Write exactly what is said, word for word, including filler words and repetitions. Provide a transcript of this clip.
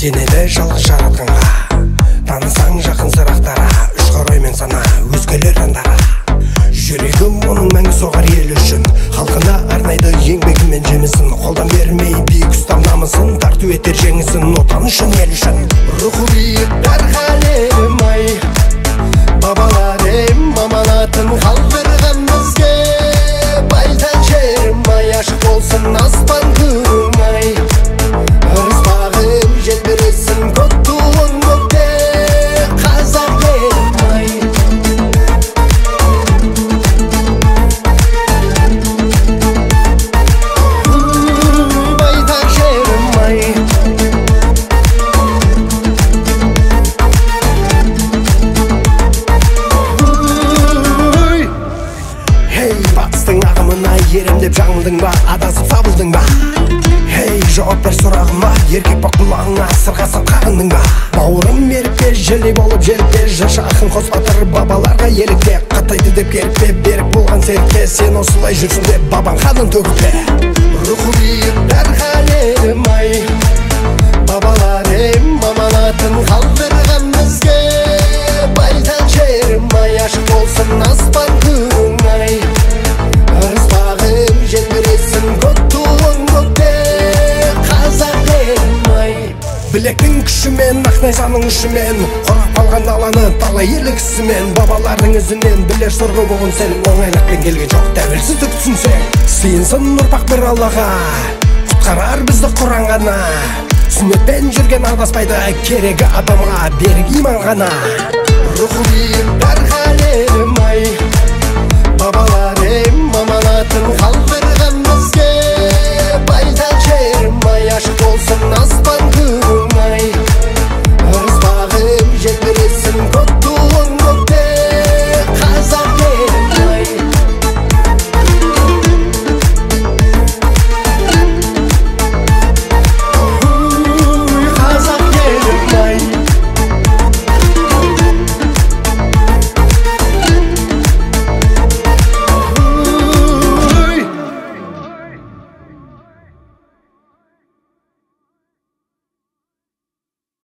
сені де жалғыз жаратқанға, танысаң жақын сырақтара, үш қароймен сана өзгелер андара. Жүрегім оның мәңгі соғар ел үшін, халқына арнайды еңбегімен жемісін. Қолдан бермей биік ұстам намысын, тарту етер жеңісін отан үшін, ел үшін. Рухы биік дарханем ай, бабаларым аманатын қалдырған бізге. Байтақ жерім ай, ашық болсын аспан күнім ай, ырыспағым желбіресін көк туын көкте. Қазақ елім ай, байтақ жерім ай. Хей, батыстың ағымына ерем деп жаңылдың ба, адасып сабылдың ба? Хей, жауап бер сұрағыма, еркек ба құлағыңа сырғасын қағындың ба? Бауырым меріппе, желдей болып желіппе, жашы ақын қос батыр бабаларға елікпе. Қатайды деп керіппе, берік болған серікпе, сен осылай жүрсің деп бабаң қанын төгіппе. Рухы биік дарханем ай, бабаларым аманатын қалдырған бізге. Байтақ жерім ай, ашық болсын аспан күнің ай, ырыспағым желбіресін көк туын көкте. Қазақ елім ай, білектің күшімен, ақ найзаның ұшымен қорғап қалған даланы талай ерлік ісімен. Бабалардың ізінен білер сұрғы болғын сен, оңайлықпен келген жоқ тәуелсіздік түсінсең. Сыйынсын ұрпақ бір Аллаға, құтқарар бізді Құран ғана. Сүннетпен жүрген адаспайды, керегі адамға берік иман ғана. Рухы биік